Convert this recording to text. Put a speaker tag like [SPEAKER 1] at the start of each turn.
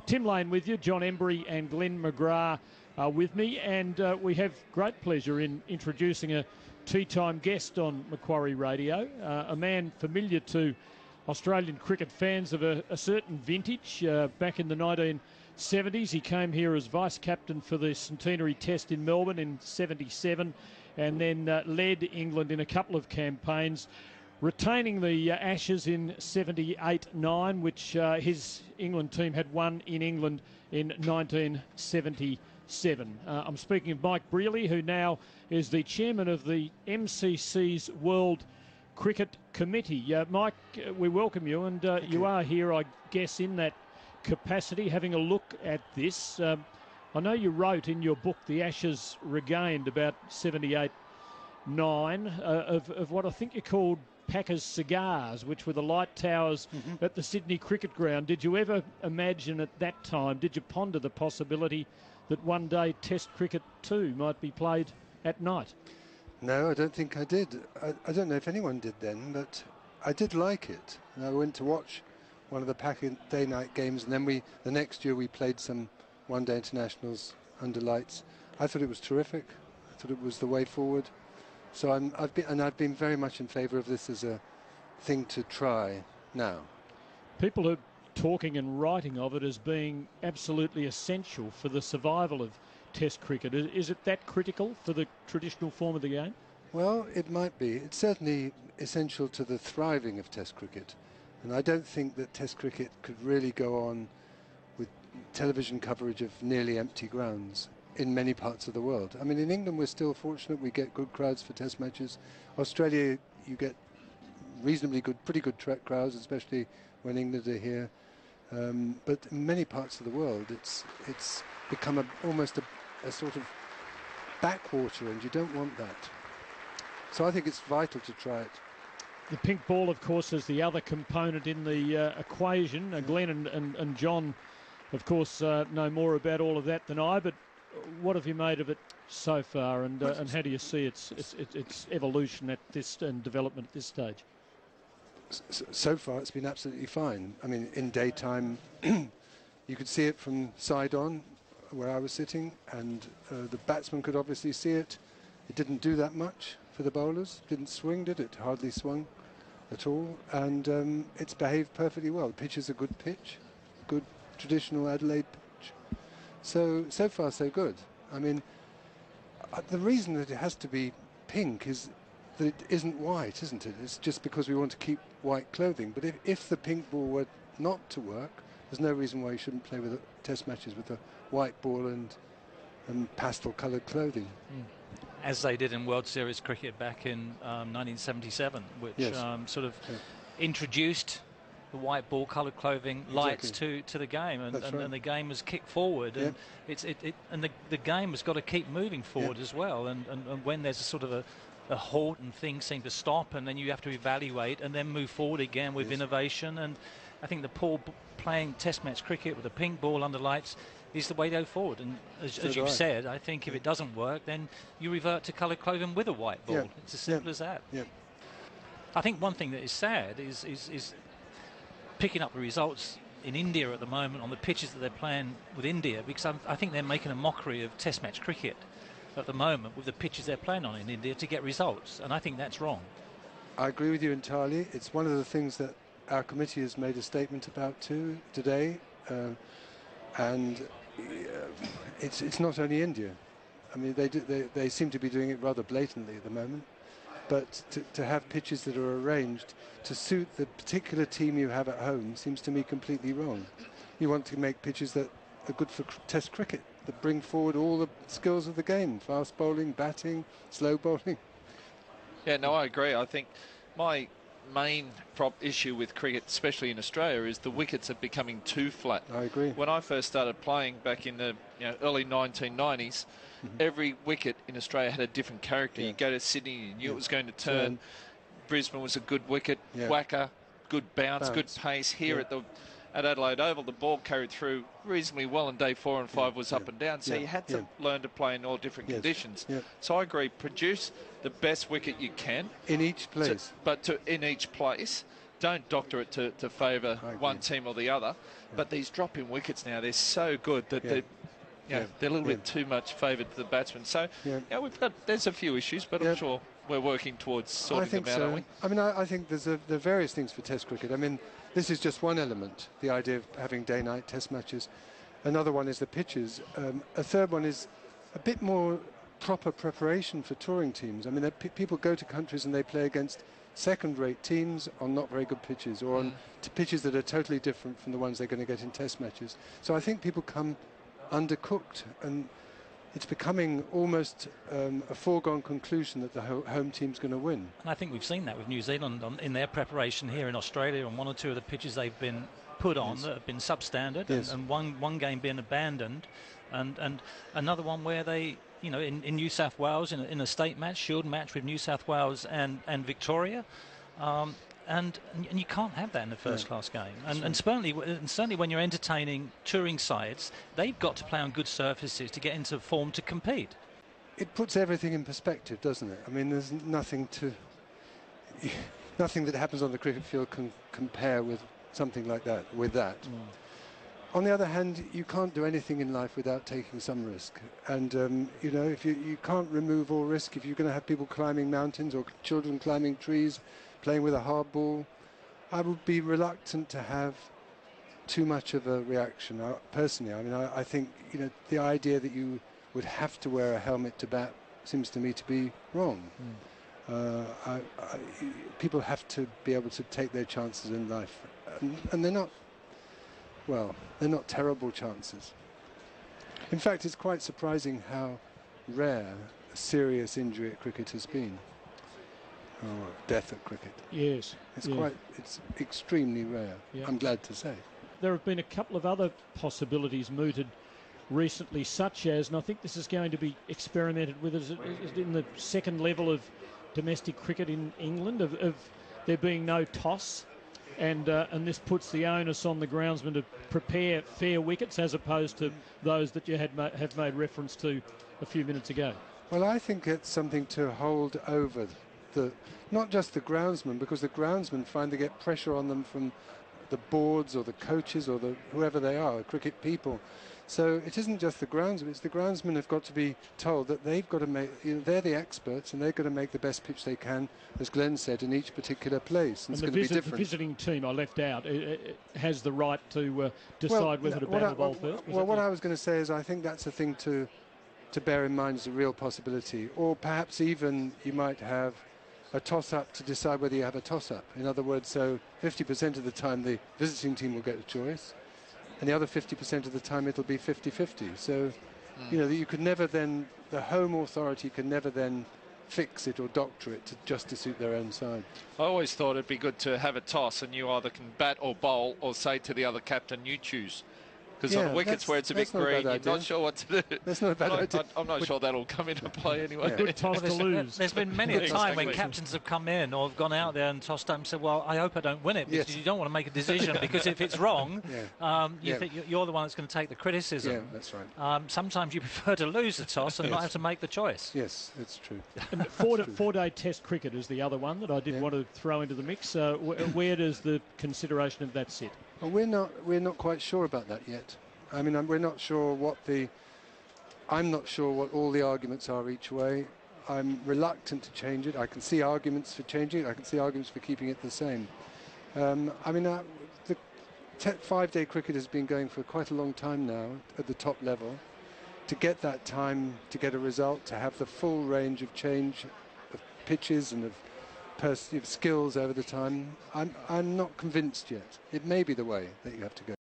[SPEAKER 1] Tim Lane with you, John Embry and Glenn McGrath are with me, and we have great pleasure in introducing a tea-time guest on Macquarie Radio, a man familiar to Australian cricket fans of a certain vintage. Back in the 1970s, he came here as vice-captain for the Centenary Test in Melbourne in 77, and then led England in a couple of campaigns, retaining the Ashes in 78-9, which his England team had won in England in 1977. I'm speaking of Mike Brearley, who now is the chairman of the MCC's World Cricket Committee. Mike, we welcome you, and you are here, I guess, in that capacity, having a look at this. I know you wrote in your book, The Ashes Regained, about 78-9, of what I think you called Packers cigars, which were the light towers at the Sydney Cricket Ground. Did you ever imagine at that time, did you ponder the possibility that one day Test cricket too might be played at night?
[SPEAKER 2] No, I don't think I did. I don't know if anyone did then, but I did like it. And I went to watch one of the Packer day-night games, and then the next year we played some one-day internationals under lights. I thought it was terrific. I thought it was the way forward. So I've been very much in favour of this as a thing to try now.
[SPEAKER 1] People are talking and writing of it as being absolutely essential for the survival of Test cricket. Is it that critical for the traditional form of the game?
[SPEAKER 2] Well, it might be. It's certainly essential to the thriving of Test cricket. And I don't think that Test cricket could really go on with television coverage of nearly empty grounds in many parts of the world. I mean, in England we're still fortunate. We get good crowds for Test matches. Australia, you get reasonably good, pretty good crowds, especially when England are here. But in many parts of the world, it's become almost a sort of backwater, and you don't want that. So I think it's vital to try it.
[SPEAKER 1] The pink ball, of course, is the other component in the equation. Glenn and John, of course, know more about all of that than I, but what have you made of it so far, and how do you see its evolution at this and development at this stage?
[SPEAKER 2] So far, it's been absolutely fine. I mean, in daytime, you could see it from side on, where I was sitting, and the batsman could obviously see it. It didn't do that much for the bowlers. Didn't swing, did it? Hardly swung at all, and it's behaved perfectly well. The pitch is a good pitch, good traditional Adelaide pitch. So far, so good. I mean, the reason that it has to be pink is that it isn't white, isn't it? It's just because we want to keep white clothing. But if the pink ball were not to work, there's no reason why you shouldn't play with Test matches with a white ball and pastel-coloured clothing.
[SPEAKER 3] As they did in World Series cricket back in 1977, which
[SPEAKER 2] yes.
[SPEAKER 3] sort of introduced the white ball coloured clothing lights to the game, and the game was kicked forward, and the game has got to keep moving forward as well, and when there's a sort of a halt and things seem to stop, and then you have to evaluate and then move forward again with innovation. And I think playing Test match cricket with a pink ball under lights is the way to go forward. And as you've said, I think if it doesn't work, then you revert to coloured clothing with a white ball. It's as simple as that. I think one thing that is sad is picking up the results in India at the moment on the pitches that they're playing with India, because I think they're making a mockery of Test match cricket at the moment with the pitches they're playing on in India to get results, and I think that's wrong. I
[SPEAKER 2] agree with you entirely. It's one of the things that our committee has made a statement about too today, and it's not only India. I mean, they seem to be doing it rather blatantly at the moment. But to have pitches that are arranged to suit the particular team you have at home seems to me completely wrong. You want to make pitches that are good for Test cricket, that bring forward all the skills of the game: fast bowling, batting, slow bowling.
[SPEAKER 4] Yeah, no, I agree. I think my main issue with cricket, especially in Australia, is the wickets are becoming too flat.
[SPEAKER 2] I agree.
[SPEAKER 4] When I first started playing back in the early 1990s, every wicket in Australia had a different character. You go to Sydney, you knew it was going to turn. Brisbane was a good wicket, whacker, good bounce, good pace. Here at Adelaide Oval, the ball carried through reasonably well, and day 4 and 5 was up and down. So you had to learn to play in all different conditions. So I agree, produce the best wicket you can.
[SPEAKER 2] In each place.
[SPEAKER 4] In each place. don't doctor it to favour one team or the other. But these drop-in wickets now, they're so good that they're a little bit too much favoured to the batsmen. So there's a few issues, but I'm sure we're working towards sorting them out, aren't we?
[SPEAKER 2] I mean, I think there are various things for Test cricket. I mean, this is just one element, the idea of having day-night Test matches. Another one is the pitches. A third one is a bit more proper preparation for touring teams. I mean, people go to countries and they play against second-rate teams on not very good pitches, or on pitches that are totally different from the ones they're going to get in Test matches. So I think people come undercooked, and it's becoming almost a foregone conclusion that the home team's going to win.
[SPEAKER 3] And I think we've seen that with New Zealand in their preparation here in Australia on one or two of the pitches they've been put on that have been substandard, and one game being abandoned, and another one where they, you know, in New South Wales in a state match, Shield match with New South Wales and Victoria, and you can't have that in a first-class game. And certainly when you're entertaining touring sides, they've got to play on good surfaces to get into form to compete.
[SPEAKER 2] It puts everything in perspective, doesn't it? I mean, there's nothing that happens on the cricket field can compare with something like that, On the other hand, you can't do anything in life without taking some risk. And, you know, if you can't remove all risk, if you're going to have people climbing mountains or children climbing trees, playing with a hard ball, I would be reluctant to have too much of a reaction. Personally, I mean, I think, you know, the idea that you would have to wear a helmet to bat seems to me to be wrong. People have to be able to take their chances in life. And they're not, well, they're not terrible chances. In fact, it's quite surprising how rare a serious injury at cricket has been. Or death at cricket.
[SPEAKER 1] Yes.
[SPEAKER 2] It's extremely rare, I'm glad to say.
[SPEAKER 1] There have been a couple of other possibilities mooted recently, such as, and I think this is going to be experimented with, is in the second level of domestic cricket in England, of there being no toss. And this puts the onus on the groundsman to prepare fair wickets as opposed to those that you have made reference to a few minutes ago.
[SPEAKER 2] Well, I think it's something to hold over not just the groundsman, because the groundsmen find they get pressure on them from the boards or the coaches or whoever they are, cricket people. So it isn't just the groundsmen, it's the groundsmen have got to be told that they've got to make, you know, they're the experts and they're going to make the best pitch they can, as Glenn said, in each particular place. And it's going to be different. The visiting
[SPEAKER 1] team I left out has the right to decide whether to bat or bowl first.
[SPEAKER 2] Well, what I was going to say is I think that's a thing to bear in mind as a real possibility. Or perhaps even you might have a toss-up to decide whether you have a toss-up. In other words, so 50% of the time the visiting team will get a choice, and the other 50% of the time it'll be 50-50. So, you know, you could never then, the home authority can never then fix it or doctor it just to suit their own side.
[SPEAKER 4] I always thought it'd be good to have a toss and you either can bat or bowl or say to the other captain, you choose. Because on the wickets where it's a bit green, you're not sure what to do.
[SPEAKER 2] That's not a bad idea.
[SPEAKER 4] I'm not sure that'll come into play anyway.
[SPEAKER 1] Good toss to lose.
[SPEAKER 3] There's been many a time when captains have come in or have gone out there and tossed up and said, well, I hope I don't win it, because you don't want to make a decision, because if it's wrong, you think you're the one that's going to take the criticism.
[SPEAKER 2] Yeah, that's right.
[SPEAKER 3] Sometimes you prefer to lose the toss and not have to make the choice.
[SPEAKER 2] Yes, it's true.
[SPEAKER 1] And four-day Test cricket is the other one that I did want to throw into the mix. Where does the consideration of that sit?
[SPEAKER 2] Well, we're not quite sure about that yet. I mean, we're not sure I'm not sure what all the arguments are each way. I'm reluctant to change it. I can see arguments for changing it. I can see arguments for keeping it the same. I mean, the 5-day cricket has been going for quite a long time now at the top level. To get that time, to get a result, to have the full range of change of pitches and of skills over the time, I'm not convinced yet. It may be the way that you have to go.